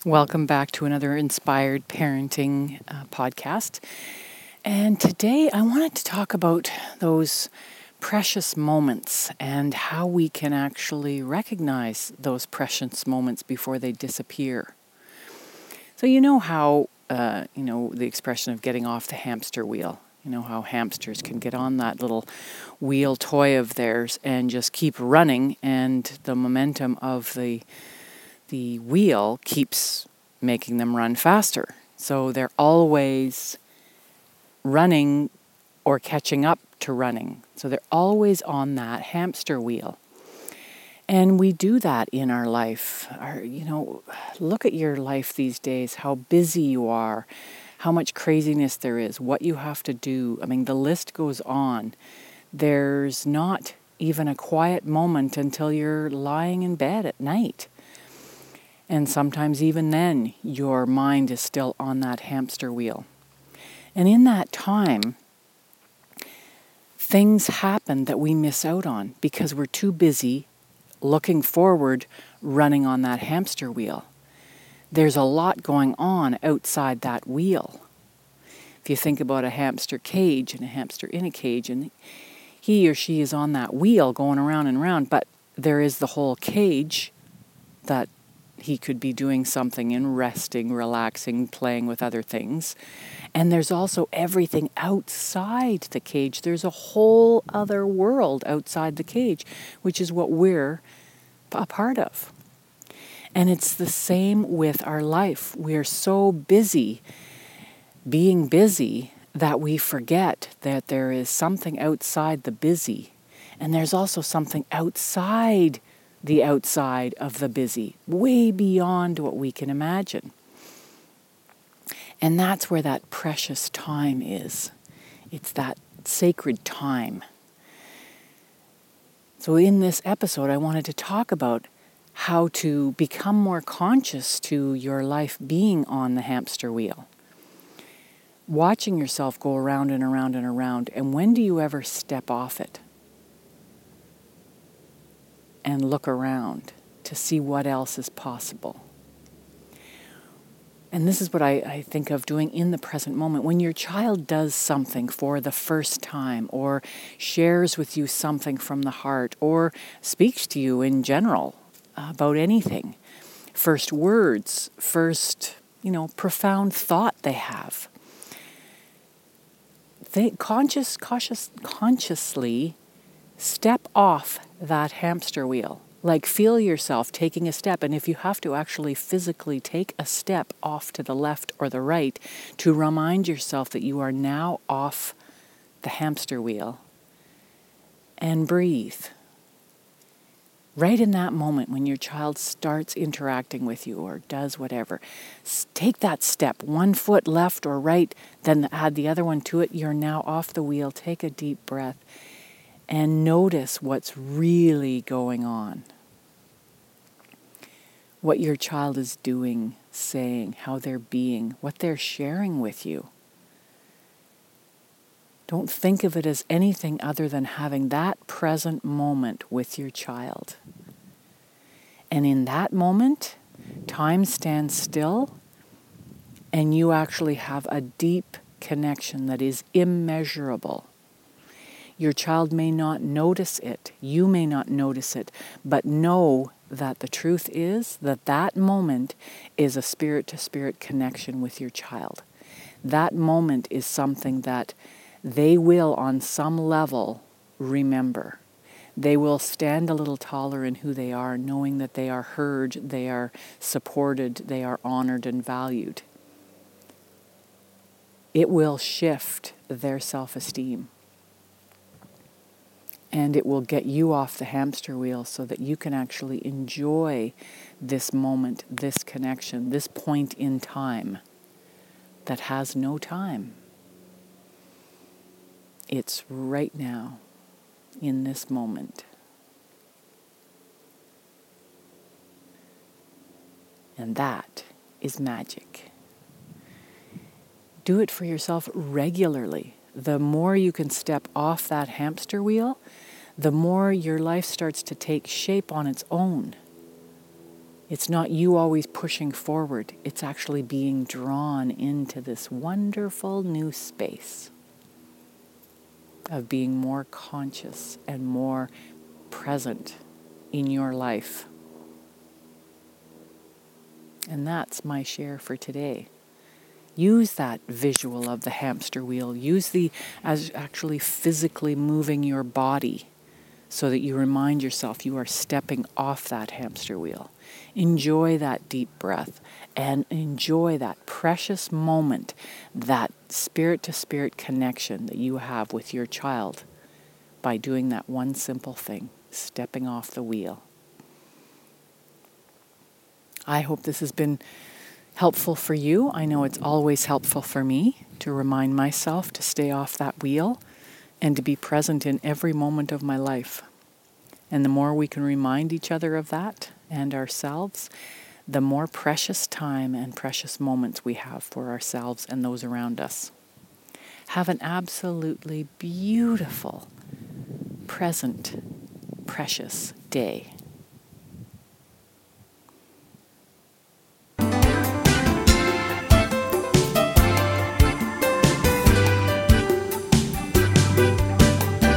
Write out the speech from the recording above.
Welcome back to another Inspired Parenting podcast. And today I wanted to talk about those precious moments and how we can actually recognize those precious moments before they disappear. So you know how, the expression of getting off the hamster wheel. You know how hamsters can get on that little wheel toy of theirs and just keep running, and the momentum of the wheel keeps making them run faster. So they're always running or catching up to running. So they're always on that hamster wheel. And we do that in our life. Look at your life these days, how busy you are, how much craziness there is, what you have to do. I mean, the list goes on. There's not even a quiet moment until you're lying in bed at night. And sometimes even then, your mind is still on that hamster wheel. And in that time, things happen that we miss out on because we're too busy looking forward, running on that hamster wheel. There's a lot going on outside that wheel. If you think about a hamster cage and a hamster in a cage, and he or she is on that wheel going around and around, but there is the whole cage that he could be doing something in, resting, relaxing, playing with other things. And there's also everything outside the cage. There's a whole other world outside the cage, which is what we're a part of. And it's the same with our life. We're so busy being busy that we forget that there is something outside the busy. And there's also something outside the outside of the busy, way beyond what we can imagine. And that's where that precious time is. It's that sacred time. So in this episode, I wanted to talk about how to become more conscious to your life being on the hamster wheel. Watching yourself go around and around and around, and when do you ever step off it and look around to see what else is possible? And this is what I think of doing in the present moment. When your child does something for the first time, or shares with you something from the heart, or speaks to you in general about anything, first words, first, profound thought they have. Consciously step off that hamster wheel. Like, feel yourself taking a step, and if you have to actually physically take a step off to the left or the right to remind yourself that you are now off the hamster wheel, and breathe. Right in that moment when your child starts interacting with you or does whatever, take that step, 1 foot left or right, then add the other one to it. You're now off the wheel. Take a deep breath and notice what's really going on. What your child is doing, saying, how they're being, what they're sharing with you. Don't think of it as anything other than having that present moment with your child. And in that moment, time stands still, and you actually have a deep connection that is immeasurable. Your child may not notice it, you may not notice it, but know that the truth is that that moment is a spirit-to-spirit connection with your child. That moment is something that they will, on some level, remember. They will stand a little taller in who they are, knowing that they are heard, they are supported, they are honored and valued. It will shift their self-esteem. And it will get you off the hamster wheel so that you can actually enjoy this moment, this connection, this point in time that has no time. It's right now, in this moment. And that is magic. Do it for yourself regularly. The more you can step off that hamster wheel, the more your life starts to take shape on its own. It's not you always pushing forward. It's actually being drawn into this wonderful new space of being more conscious and more present in your life. And that's my share for today. Use that visual of the hamster wheel. Use as actually physically moving your body so that you remind yourself you are stepping off that hamster wheel. Enjoy that deep breath and enjoy that precious moment, that spirit-to-spirit connection that you have with your child by doing that one simple thing, stepping off the wheel. I hope this has been helpful for you. I know it's always helpful for me to remind myself to stay off that wheel and to be present in every moment of my life. And the more we can remind each other of that and ourselves, the more precious time and precious moments we have for ourselves and those around us. Have an absolutely beautiful, present, precious day.